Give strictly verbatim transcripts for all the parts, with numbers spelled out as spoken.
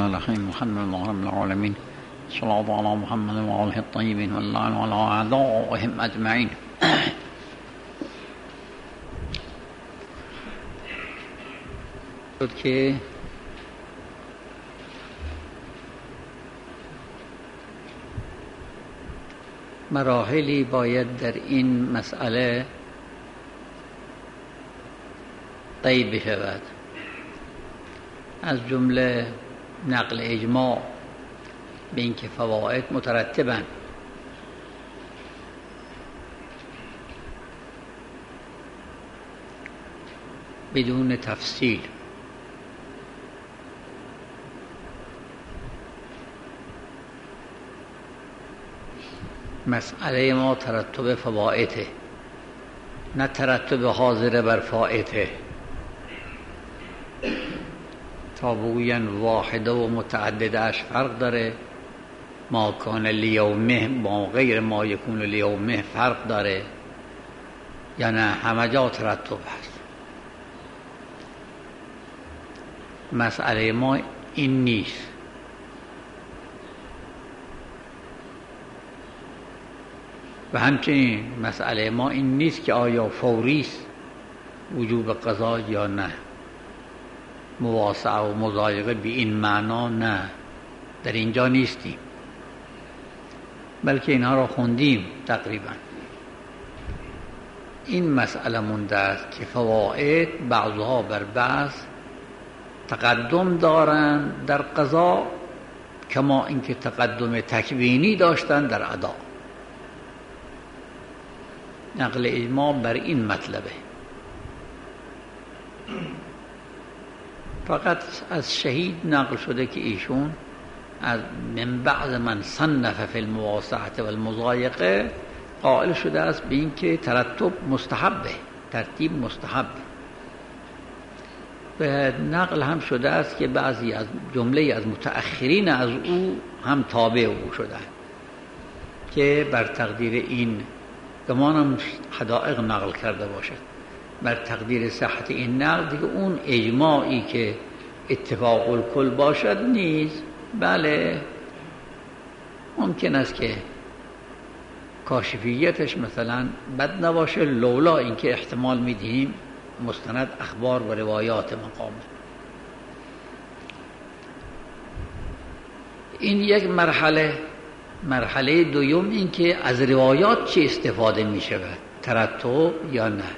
الرحيم الحمد لله رب العالمين الصلاة على محمد وآله الطيبين واللعن على أعدائهم أجمعين. شد که مراحلی باید در این مسئله طی بشود، از جمله نقل اجماع به اینکه فواید مترتبن، بدون تفصیل. مسئله ما ترتب فوائده، نه ترتب حاضر بر فائته. تا بگوین واحده و متعدده اش فرق داره، ما کان لیومه با غیر ما یکون لیومه فرق داره، یا نه همه جا ترتب هست. مسئله ما این نیست. و همچنین مسئله ما این نیست که آیا فوری است وجوب قضا یا نه. مواسعه و مضایقه به این معنا نه، در اینجا نیستیم، بلکه اینها را خوندیم تقریبا. این مسئله مونده است که فواید بعضها بر بعض تقدم دارند در قضا، کما اینکه تقدم تکوینی داشتن در ادا. نقل اجماع بر این مطلبه. فقط از شهید نقل شده که ایشون از من بعض من صنف فی المواسعه و المضایقه قائل شده است به این که ترتب مستحبه، ترتیب مستحب. و نقل هم شده است که بعضی از جمله از متأخرین از او هم تابع او شده که بر تقدیر این، گمانم حدائق نقل کرده باشد، بر تقدیر صحت این نقل دیگه اون اجماعی که اتفاق الکل باشد نیست. بله ممکن است که کاشفیتش مثلا بد نباشه، لولا اینکه احتمال میدیم مستند اخبار و روایات مقامه. این یک مرحله. مرحله دوم این که از روایات چه استفاده می شود، ترتب یا نه.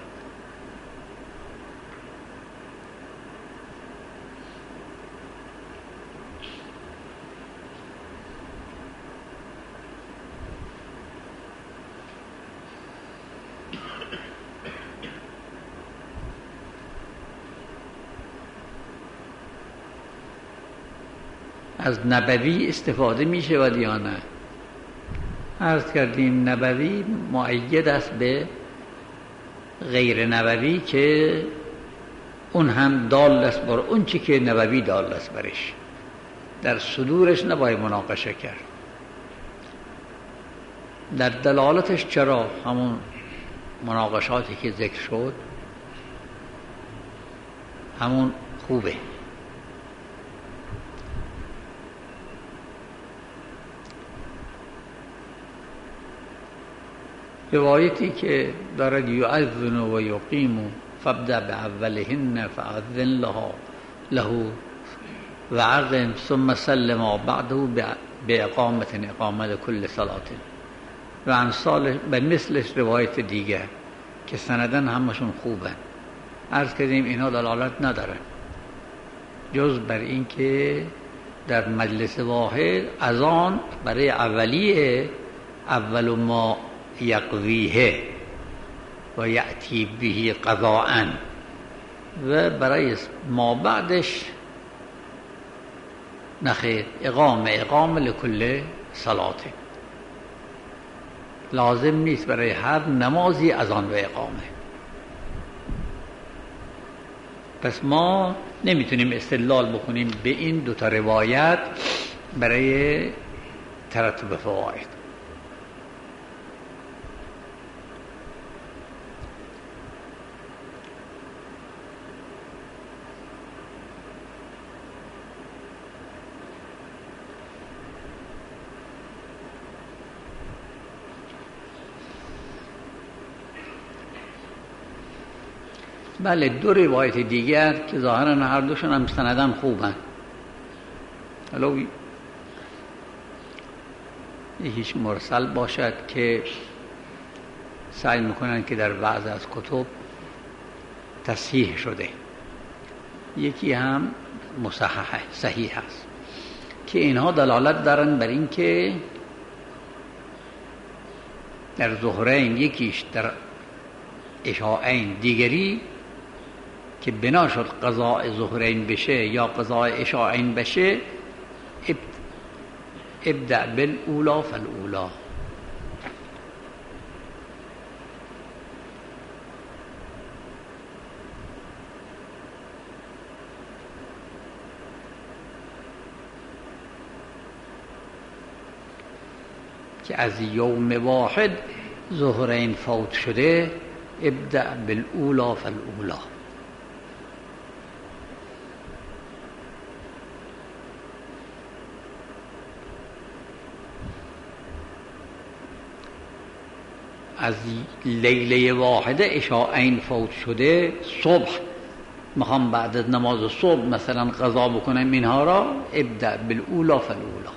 از نبوی استفاده می شود یا نه. عرض کردیم نبوی مؤید است به غیر نبوی که اون هم دال است بر اون چی که نبوی دال است برش. در صدورش نباید مناقشه کرد. در دلالتش چرا همون مناقشاتی که ذکر شد همون خوبه. روایتی که دارد یؤذن و یقیم فابدأ باولهن فأذن لها له وعقم ثم سلم بعده باقامة اقامة كل صلاة و امثال به مثل روایت دیگر که سندن همشون خوبن. عرض کردیم اینها دلالت ندارن جز بر این که در مجلس واحد اذان برای اولیه اول ما یقویه و یأتی به قضاء و برای ما بعدش نخیر اقامه اقامه لکل صلات. لازم نیست برای هر نمازی اذان و اقامه. پس ما نمیتونیم استدلال بکنیم به این دوتا روایت برای ترتب فواید. بله دو روایت دیگر که ظاهرا هر دوشون هم سندن خوبن، حالا یکیش مرسل باشد که سعی میکنن که در بعض از کتب تصحیح شده، یکی هم مصحح صحیح است که اینها دلالت دارن بر این که در ظهرین یکیش در عشاءین، دیگری که بنا شد قضاء ظهرین بشه یا قضاء عشاءین بشه، ابدأ بالاولا فالاولا. که از یوم واحد ظهرین فوت شده، ابدأ بالاولا فالاولا. از لیله واحده عشاءین فوت شده، صبح میخوام بعد از نماز صبح مثلا قضا بکنم اینها را، ابدأ بالاولا فالاولا.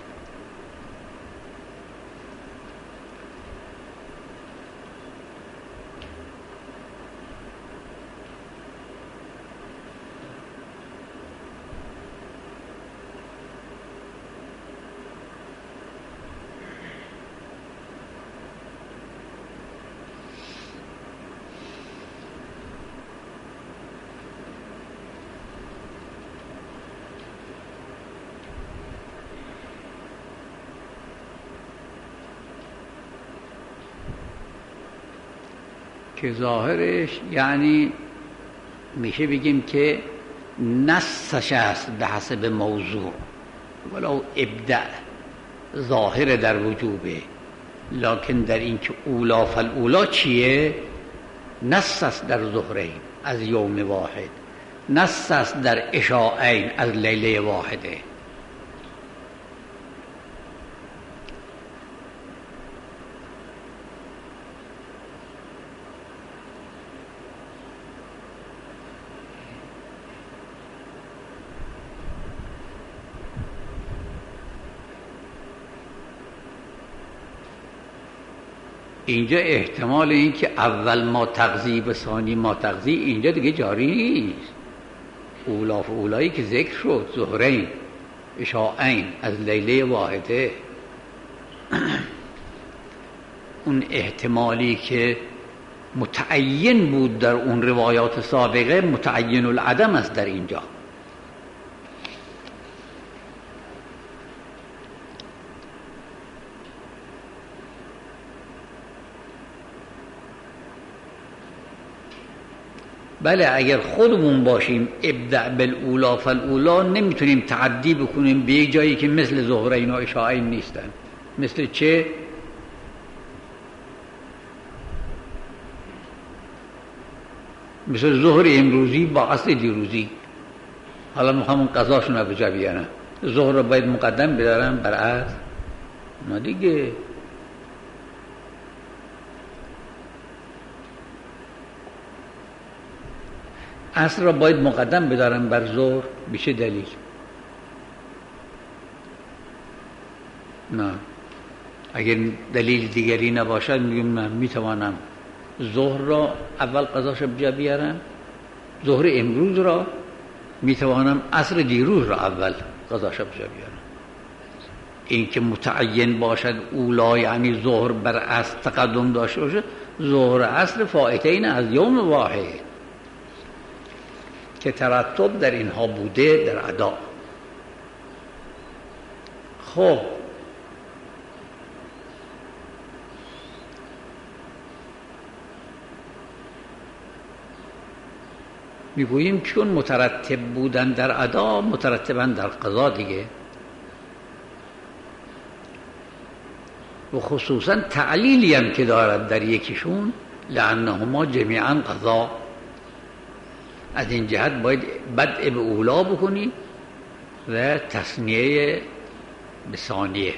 که ظاهرش یعنی میشه بگیم که نصش است به حسب موضوع، ولو ابدأ ظاهر در وجوبه، لکن در این که اولا فالاولا چیه؟ نص است در ظهرین از یوم واحد، نص است در عشاءین از لیله واحده. اینجا احتمال این که اول ما تقضی به ثانی ما تقضی اینجا دیگه جاری نیست. اولا و اولایی که ذکر شد، ظهرین عشاءین از لیله واحده، اون احتمالی که متعین بود در اون روایات سابقه متعین العدم است در اینجا. بله اگر خودمون باشیم ابدأ بالاولا فالاولا نمیتونیم تعدی بکنیم به یک جایی که مثل ظهرین و عشاءین نیستن. مثل چه؟ مثل ظهر امروزی با عصر دیروزی. حالا میخوام اون قضاشون رو به جا بیارم، ظهر رو باید مقدم بدارم بر عصر؟ نه دیگه. عصر را باید مقدم بدارم بر ظهر؟ بشه دلیل؟ نه. اگر دلیل دیگری نباشد میگم من میتوانم ظهر را اول قضاش بجا بیارم، ظهر امروز را میتوانم عصر دیروز را اول قضاش بجا بیارم. این که متعین باشد اولا یعنی ظهر بر عصر تقدم داشته باشه، ظهر عصر فائتین از یوم واحد که ترتب در اینها بوده در ادا. خب میگوییم چون مترتب بودن در ادا مترتبن در قضا دیگه، و خصوصا تعلیلی هم که دارد در یکیشون، لأنهما جمیعا قضا. از این جهت باید بدء به اولا بکنی و تثنیه به ثانیه.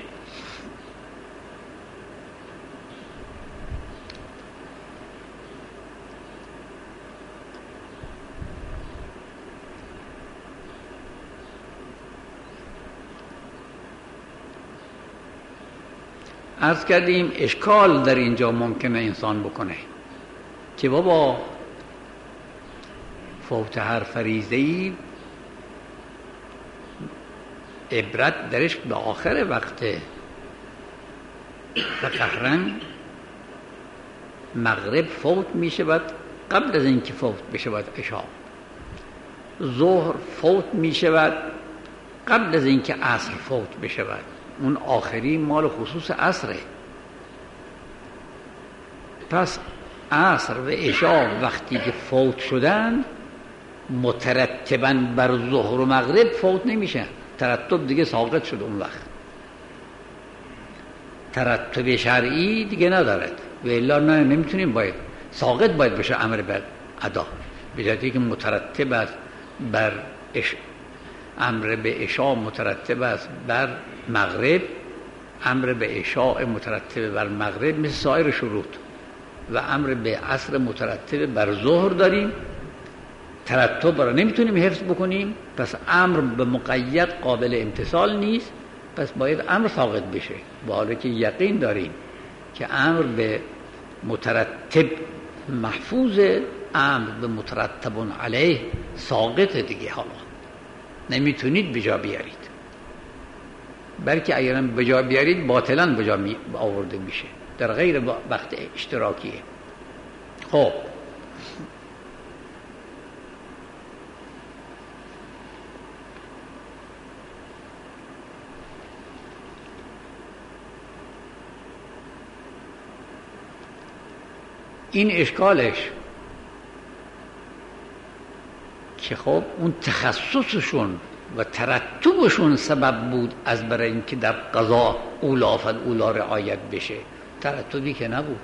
عرض کردیم اشکال در اینجا ممکنه انسان بکنه که بابا فوت هر فریضه‌ای عبرت درش به آخر وقته و قهرن مغرب فوت می شود قبل از اینکه فوت بشود عشا، ظهر فوت می شود قبل از اینکه عصر فوت بشود. اون آخری مال خصوص عصره. پس عصر و عشا وقتی که فوت شدن مترتباً بر ظهر و مغرب فوت نمیشن، ترتب دیگه ساقط شد. اون وقت ترتب شرعی دیگه ندارد و الا نه نمیتونیم، باید ساقط باید بشه امر بر ادا، به جهتی که مترتب است بر اش... امر به عشا مترتب است بر مغرب، امر به عشاء مترتب بر مغرب مثل سایر شروط، و امر به عصر مترتب بر ظهر داریم. ترتب را نمیتونیم حفظ بکنیم، پس امر به مقید قابل امتثال نیست، پس باید امر ساقط بشه، با حالی که یقین داریم که امر به مترتب محفوظ، امر به مترتب علیه ساقط دیگه. حالا نمیتونید بجا بیارید، بلکه اگرم بجا بیارید باطلا بجا می آورده میشه در غیر وقت اشتراکیه. خب این اشکالش که خب اون تخصصشون و ترتبشون سبب بود از برای اینکه در قضا اولا فل اولا رعایت بشه، ترتبی که نبود.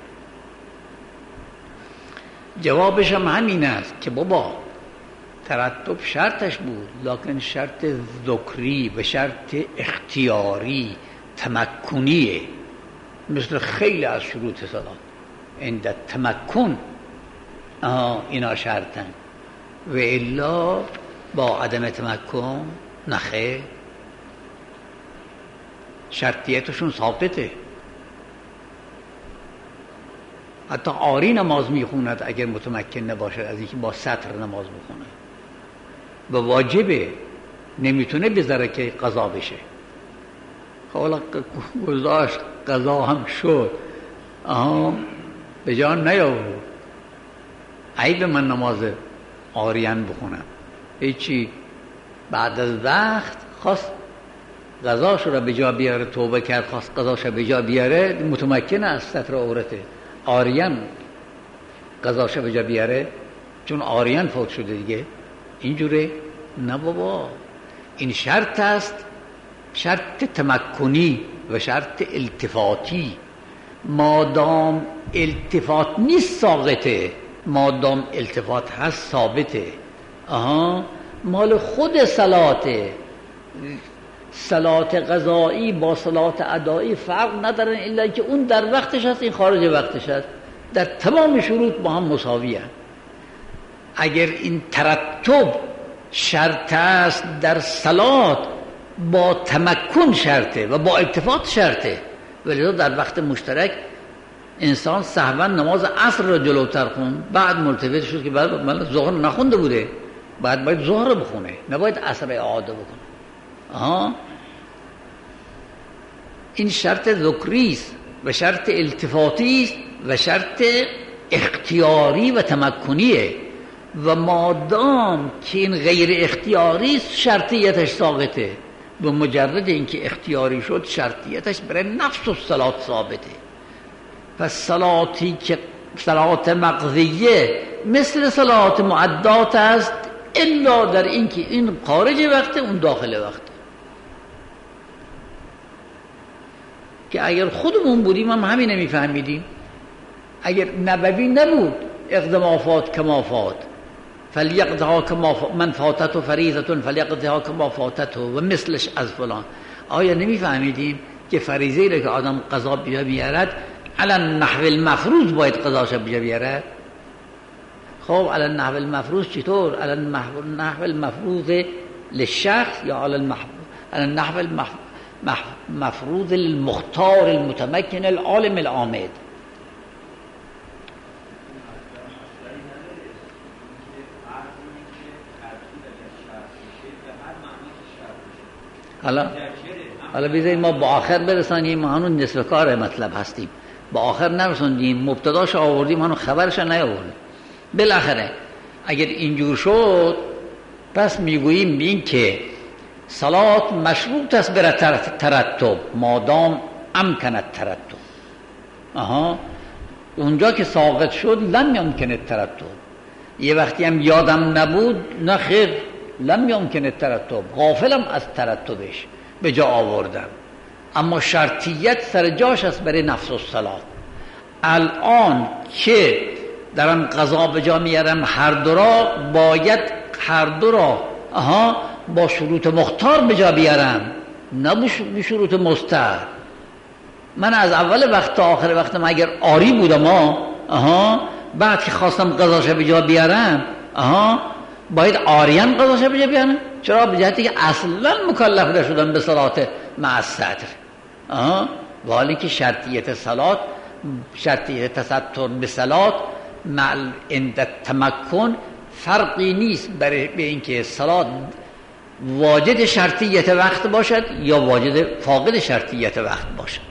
جوابش هم همین است که بابا ترتب شرطش بود، لکن شرط ذکری و شرط اختیاری تمکنیه، مثل خیلی از شروط صلاة عند تمکن آها اینا شرطن، و الا با عدم تمکن نخه، شرطیتشون ثابته. حتی عاری نماز میخوند اگر متمکن نباشد از اینکه با سطر نماز بخونه، و واجبه، نمیتونه بذاره که قضا بشه. حالا گذاشت قضا هم شد، آها به جان نیاورد، عیب من نماز عاریان بخونم، هیچی. بعد از وقت خواست قضاش را به جا بیاره، توبه کرد خواست قضاش را به جا بیاره، متمکن از ستر عورته، عاریان قضاش را به جا بیاره چون عاریان فوت شده دیگه. اینجوره نه بابا، این شرط است، شرط تمکنی و شرط التفاتی. مادام التفات نیست ساقطه، مادام التفات هست ثابته. آها مال خود صلاته، صلات قضایی با صلات ادایی فرق ندارن، الا که اون در وقتش هست، این خارج وقتش هست، در تمام شروط با هم مساوی هست. اگر این ترتب شرط است در صلات، با تمکن شرطه و با التفات شرطه، ولی در وقت مشترک انسان سهوا نماز عصر را جلوتر خون، بعد ملتفت شد که بعد من ظهر نخونده بوده، بعد باید ظهر رو بخونه، نباید عصر اعاده بکنه. آها این شرط ذکری است و شرط التفاتی است و شرط اختیاری و تمکنیه، و مادام که این غیر اختیاری است شرطیتش ساقطه، به مجرد اینکه اختیاری شد شرطیتش برای نفس الصلات ثابته. پس صلاتی که صلات مقضیه مثل صلات معدات است، الا در اینکه این خارج وقت اون داخل وقت. که اگر خودمون بودیم هم همین نمیفهمیدیم. اگر نبوی نبود اقدمافات کمافات فلیقضها کما من فاتته فریضه فلیقضها کما فاتته و مثلش از فلان، آیا نمیفهمیدیم که فریضه را که آدم قضا بیارد علی النحو المفروض باید قضاش بیارد؟ خب علی النحو المفروض چطور؟ علی النحو المفروض للشخص یا علی النحو مفروض المختار المتمکن العالم العامد. حالا حالا بذارید ما با آخر برسانیم، ما هنون نصف کار مطلب هستیم، با آخر نرسوندیم، مبتداش آوردیم هنون خبرش نیاوردیم. بالاخره اگر اینجور شد پس میگوییم این که صلات مشروط است بر ترتب مادام امکن ترتب. آها اونجا که ساقط شد لم یمکن ترتب. یه وقتی هم یادم نبود، نه خیر لم یمکن ترتب، غافلم از ترتبش به جا آوردم، اما شرطیت سر جاش است برای نفس الصلات. الان که دارم قضا به جا میارم هر دو را باید هر دو را آها با شروط مختار به جا بیارم، نه به شروط مستر. من از اول وقت تا آخر وقتم اگر آری بودم آها بعد که خواستم قضاش به جا بیارم آها باید آریان قضاش به جا بیارم. چرا؟ به جهتی که اصلا مکلف نشدم به صلات مع الستر. آها ولی که شرطیت صلات، شرطیت تستر به صلات مع عند تمکن فرقی نیست برای به اینکه صلات واجد شرطیت وقت باشد یا واجد فاقد شرطیت وقت باشد.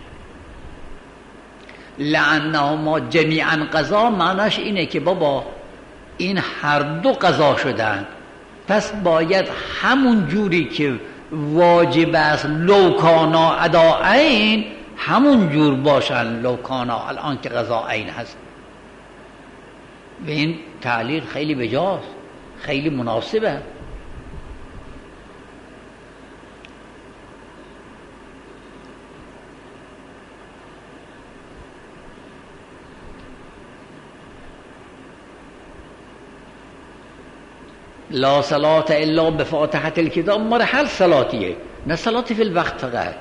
لعنهما جمیعا قضا معناش اینه که بابا این هر دو قضا شدن، پس باید همون جوری که واجب است لوکانا اداعین همون جور باشن لوکانا الان که قضا عین هست. و این تعلیق خیلی بجاست، خیلی مناسبه. لا صلاة الا بفاتحة الكتاب مرحل صلاتیه، نه صلاتی فی الوقت فقط.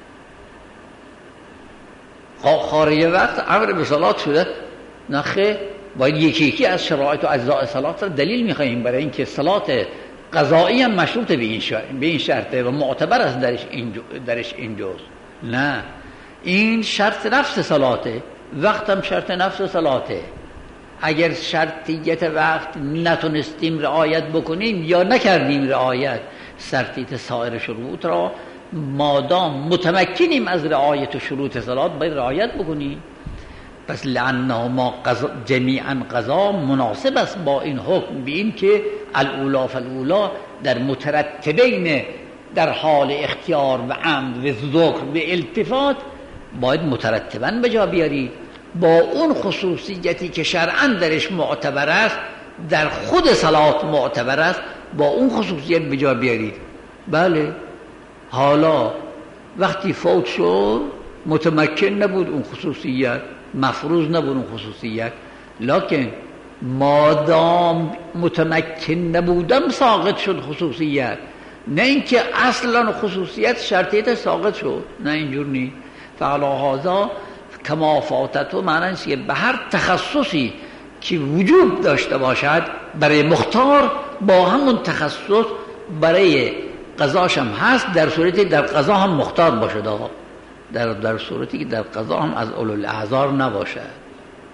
خارج وقت امر به صلات شده، نه خیر، باید یکی یکی از شرایط و اجزاء صلات را دلیل میخواهیم برای اینکه صلات قضایی هم مشروط به این شرط به این شرطه و معتبر است درش این درش این جز. نه این شرط نفس صلاته، وقت هم شرط نفس صلاته. اگر شرطیت وقت نتونستیم رعایت بکنیم یا نکردیم رعایت، شرطیت سایر شروط را مادام متمکنیم از رعایت شروط صلات باید رعایت بکنیم. پس لعنهما قضا جمیعا قضا مناسب است با این حکم، به این که الاولا فالاولا در مترتبین در حال اختیار و عمد و ذکر و التفات باید مترتبا به جا بیارید با اون خصوصیتی که شرعاً درش معتبر است، در خود صلات معتبر است، با اون خصوصیت به جا بیارید. بله حالا وقتی فوت شد متمکن نبود اون خصوصیت، مفروض نبود اون خصوصیت، لکن مادام متمکن نبودم ساقط شد خصوصیت، نه اینکه اصلا خصوصیت شرطیت ساقط شد، نه اینجور نیست. فعلا هذا کما فاتتو معنی که به هر تخصصی که وجود داشته باشد برای مختار با همون تخصص برای قضاش هم هست، در صورتی در قضا هم مختار باشد، در در صورتی که در قضا هم از اولو الاعذار نباشد.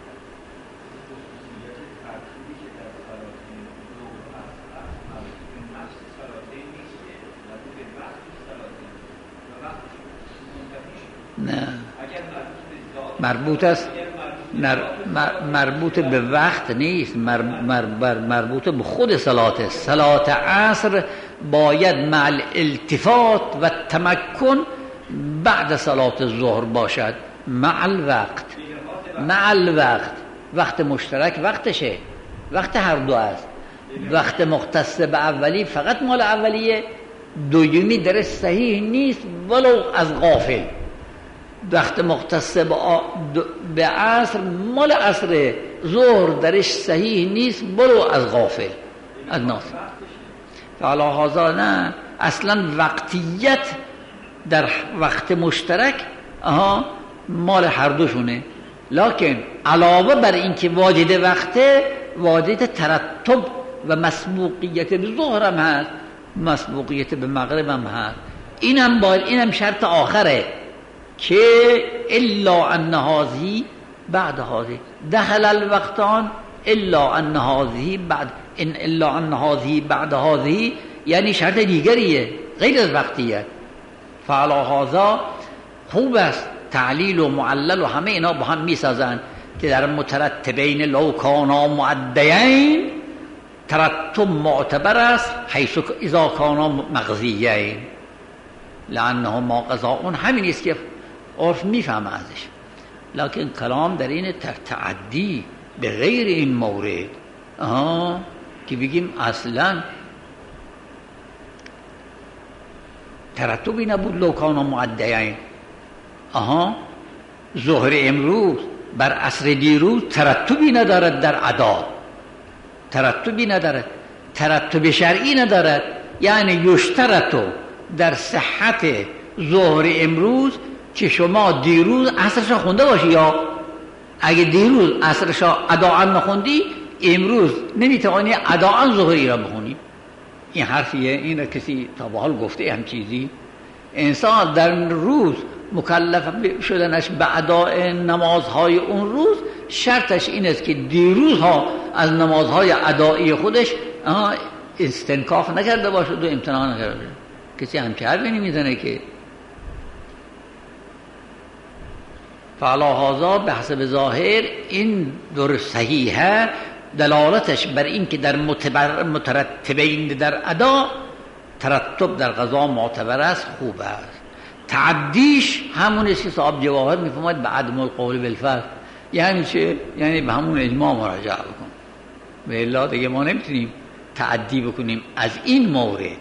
نه مربوط است، مربوط به وقت نیست، مر مر مربوط به خود صلات. صلات عصر باید مع الالتفات و تمکن بعد صلات ظهر باشد، مع الوقت. مع الوقت وقت مشترک وقتشه، وقت هر دو است. وقت مختص به اولی فقط مال اولیه، دومی درش صحیح نیست ولو از غافل. وقت مختص به عصر مال عصر، ظهر درش صحیح نیست ولو از غافل از ناس. فعلا هذا نه، اصلا وقتیت در وقت مشترک آها مال هر دوشونه، لکن علاوه بر این که واجد وقته، واجد ترتب و مسبوقیت به ظهر هم هست، مسبوقیت به مغرب هم هست. اینم باید، اینم شرط آخره که الا ان هذه بعد هذه دخل الوقتان الا ان هذه بعد ان الا ان هذه بعد هذه، یعنی شرط دیگریه غیر از وقتیه. فعلی هذا خوب است تعلیل و معلل و همه اینا با هم میسازن که در مترتبین لو کانا معدیین ترتب معتبر است حیث اذا کانا مغزیین لانهما قضاء. همین است که عرف میفهمه ازش، لکن کلام در این تعدی به غیر این مورد آها که بگیم اصلا ترتبی نبود لو کانا معدیین. آها ظهر امروز بر عصر دیروز ترتبی ندارد در ادا، ترتبی ندارد، ترتب شرعی ندارد. یعنی یشترطو در صحت ظهر امروز که شما دیروز عصرشا خونده باشی، یا اگه دیروز عصرشا اداعا نخوندی امروز نمیتوانی اداعا ظهری را بخونی. این حرفیه، این را کسی تا به حال گفته هم چیزی؟ انسان در روز مکلف شدنش به اداء نمازهای اون روز شرطش این است که دیروزها از نمازهای ادایی خودش استنکاف نکرده باشد و امتناع نکرده باشد. کسی همچه حرفی نمیزنه که. فعلی هذا به حسب ظاهر این در صحیحه، دلالتش بر این که در مترتبین در ادا ترتب در قضا معتبر است، خوب است. تعدیش همون است که صاحب جواهر میفهمد به عدم القول بالفرض. یعنی چه؟ یعنی به همون اجماع مراجعه بکن، به الا دیگه ما نمیتونیم تعدی بکنیم از این مورد.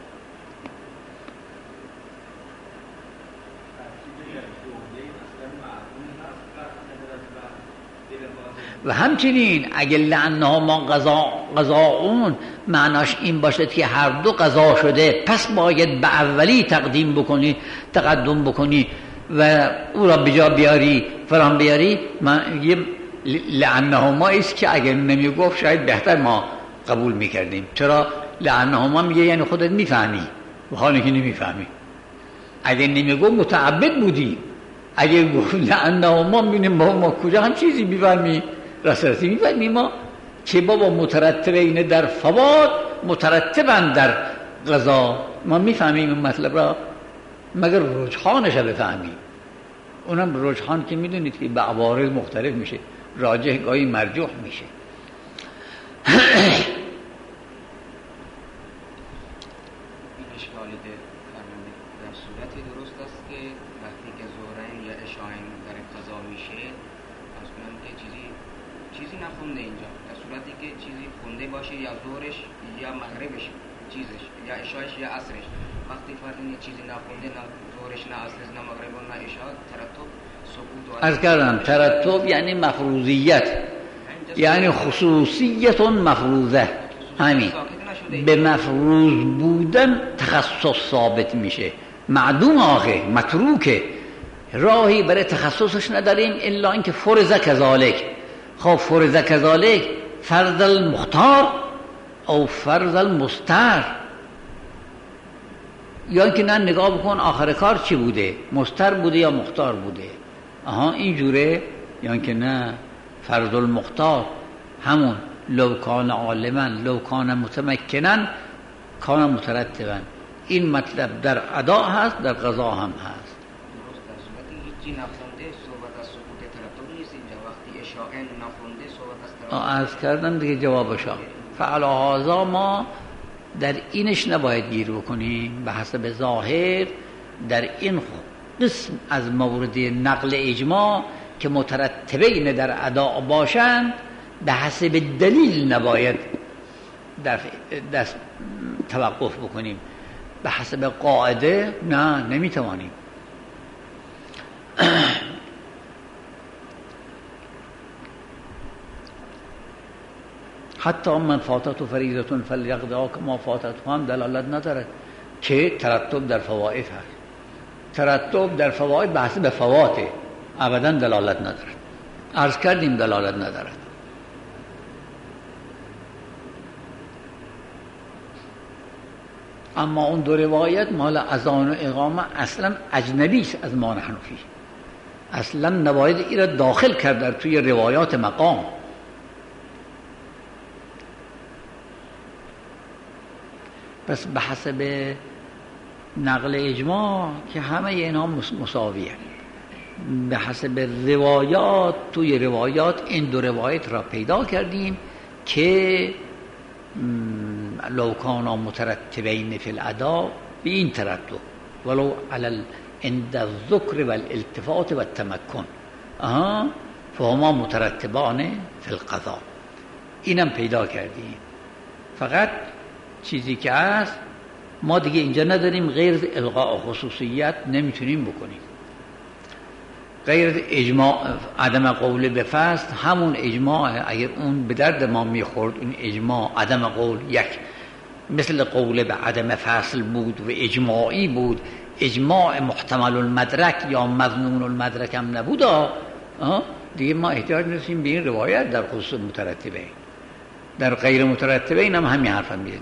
و همچنین اگه لعنها ما قضا قضاؤون معناش این باشد که هر دو قضا شده پس باید به اولی تقدیم بکنی تقدم بکنی و او را بجا بیاری فرام بیاری، من یه لعنهما است که اگر نمی گفت شاید بهتر ما قبول میکردیم. چرا؟ لعنهما میگه یعنی خودت میفهمی و حالی که نمیفهمی. اگر نمی گفت متعبد بودی، اگر گفت لعنهما میبینیم با ما کجا هم چیزی میفهمی، راستی میفهمی ما که بابا مترتبین در فوات مترتبن در قضا. ما میفهمیم این مطلب را مگر رجحانش بفهمیم. اونم رجحان که میدونید که به عوارض مختلف میشه، راجح گاهی مرجوح میشه. در صورتی درست است که وقتی که ظهرین یا عشاءین در قضا میشه از کنم که چیزی چیزی نخونده اینجا، در صورتی که چیزی خونده باشه یا ظهرش یا مغربش چیزش یا عشایش یا عصرش، وقتی فرد این چیزی نخونده، نه ظهرش نه عصرش نه مغرب نه عشاء، ترتب سقوط. عرض کردم ترتب یعنی مفروضیت، یعنی خصوصیت مفروضه. همین به مفروض بودن تخصص ثابت میشه. معدوم آخه متروکه، راهی برای تخصصش نداریم الا اینکه فرض کذالک. خب فرض کذالک فرض المختار او فرض المستر، یا اینکه نه نگاه بکن آخر کار چی بوده، مستر بوده یا مختار بوده. آها اینجوره. یا اینکه نه فرض المختار همون لو کان عالما لو کان متمکنا کان مترتبا. این مطلب در ادا هست، در قضا هم هست. درست در صورتی هیچی نخونده صحبت از سقوط ترتب نیست اینجا. وقتی اشاعن نخونده صحبت از ترتب. عرض کردم دیگه جوابشا. فعلی هذا ما در اینش نباید گیر بکنیم. به حسب ظاهر در این قسم از مورد نقل اجماع که مترتبین در ادا باشند به حسب دلیل نباید دست توقف بکنیم. به حسب قاعده نه نمیتوانیم. حتی من فاتت فریضه فلیقضیها کما فاتت هم دلالت ندارد که ترتب در فوائد هست. ترتب در فوائد به حسب فواته، ابدا دلالت ندارد. عرض کردیم دلالت ندارد. اما اون دو روایت مال اذان و اقامه اصلا اجنبی است از ما حنفی، اصلا نباید این را داخل کرد در توی روایات مقام. پس به حسب نقل اجماع که همه اینها مساویه، به حسب روایات، توی روایات این دو روایت را پیدا کردیم که لو کانا مترتبین فی الاداء به این ترتب ولو علی عند الذکر والالتفات والتمکن اها فهما مترتبان فی القضاء. اینم پیدا کردیم. فقط چیزی که هست ما دیگه اینجا نداریم، غیر از الغاء خصوصیت نمیتونیم بکنیم. غیر اجماع عدم قول به فصل، همون اجماع اگر اون به درد ما میخورد، این اجماع عدم قول یک مثل قول به عدم فصل بود و اجماعی بود، اجماع محتمل المدرک یا مظنون المدرک هم نبود، دیگه ما احتیاج نداریم به این روایت در خصوص مترتبه. در غیر مترتبه این هم همین حرف هم میزدیم.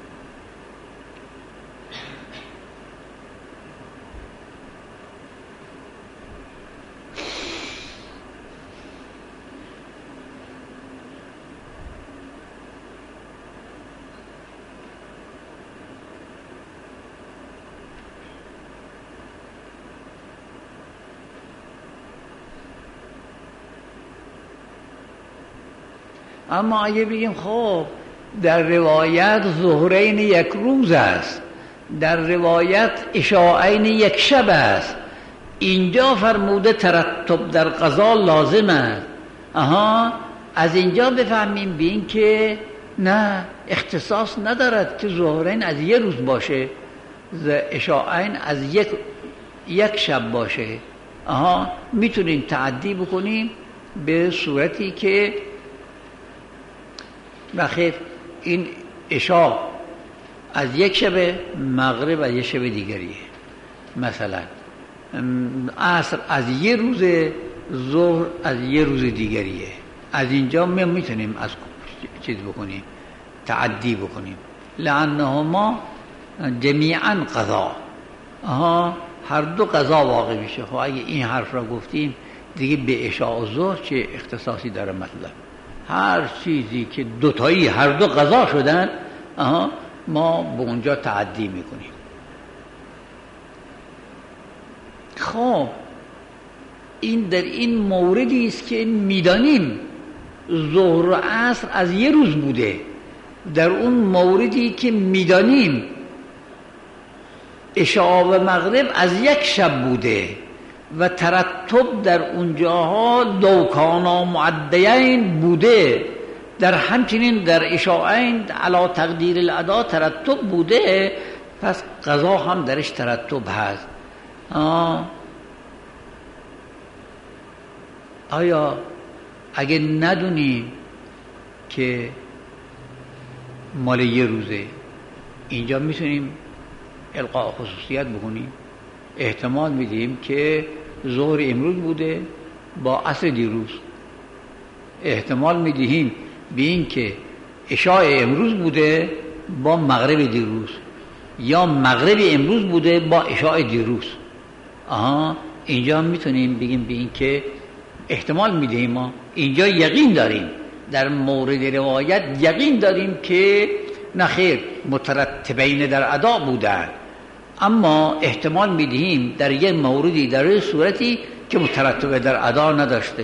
اما اگه بگیم خب در روایت ظهرین یک روز است، در روایت عشاءین یک شب است، اینجا فرموده ترتب در قضا لازم است، آها از اینجا بفهمیم به این که نه اختصاص ندارد که ظهرین از یک روز باشه، عشاءین از یک یک شب باشه. آها میتونیم تعدی بکنیم به صورتی که بخیر این عشاء از یک شب، مغرب از یک شب دیگریه، مثلا عصر از یه روز، ظهر از یه روز دیگریه. از اینجا ما میتونیم از چیز بکنیم، تعدی بکنیم، لعنهما جمیعا قضا، آها هر دو قضا واقع میشه. خب اگه این حرف را گفتیم دیگه به عشاء و ظهر چه اختصاصی داره؟ مطلب هر چیزی که دوتایی هر دو قضا شدن، آها ما به اونجا تعدی میکنیم. خب این در این موردی است که میدانیم ظهر و عصر از یه روز بوده، در اون موردی که میدانیم عشاء و مغرب از یک شب بوده و ترتب در اونجاها دوکانا معدیین بوده، در همچنین در عشاءین علی تقدیر الادا ترتب بوده، پس قضا هم درش ترتب هست. آه. آیا اگه ندونیم که مال یه روزه، اینجا میتونیم القاء خصوصیت بکنیم؟ احتمال میدیم که ظهر امروز بوده با عصر دیروز، احتمال میدیم به این که عشاء امروز بوده با مغرب دیروز، یا مغرب امروز بوده با عشاء دیروز. آها اینجا میتونیم بگیم به این که احتمال میدیم، ما اینجا یقین داریم، در مورد روایت یقین داریم که نخیر مترتبین در ادا بودن، اما احتمال میدیم در یک موردی در یک صورتی که مترتب در ادا نداشته.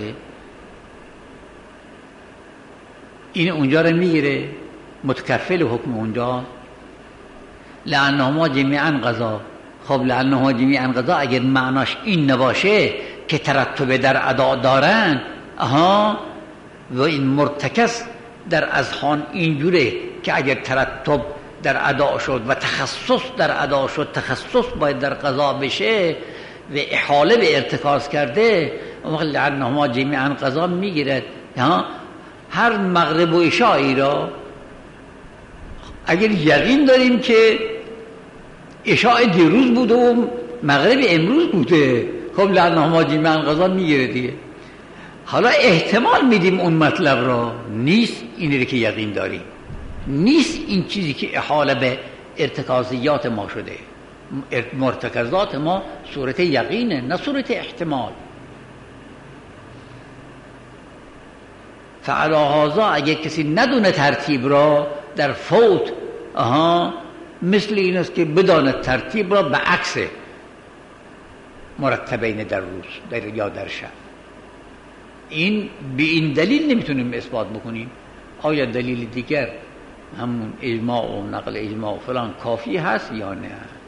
این اونجا رو میگیره متکفل حکم اونجا، لعنهما جمیعا قضا. خب لعنهما جمیعا قضا اگر معناش این نباشه که ترتب در ادا دارن، آها و این مرتکز در اذهان اینجوره که اگر ترتب در ادا شد و تخصص در ادا شد، تخصص باید در قضا بشه و احاله به ارتکاز کرده، وقت لعنهما جمیعا قضا میگیرد. هر مغرب و عشایی را اگر یقین داریم که عشاء دیروز بوده و مغرب امروز بوده، خب لعنهما جمیعا قضا میگیره دیگه. حالا احتمال میدیم اون مطلب را، نیست اینی که یقین داریم، نیست این چیزی که احاله به ارتکازیات ما شده. مرتکزات ما صورت یقینه نه صورت احتمال. فعلی هذا اگه کسی ندونه ترتیب را در فوت، آها مثل این است که بداند ترتیب را به عکس مرتبین در روز در یا در شب. این به این دلیل نمیتونیم اثبات بکنیم. آیا دلیل دیگر همون اجماع و نقل اجماع و فلان کافی هست یا نه؟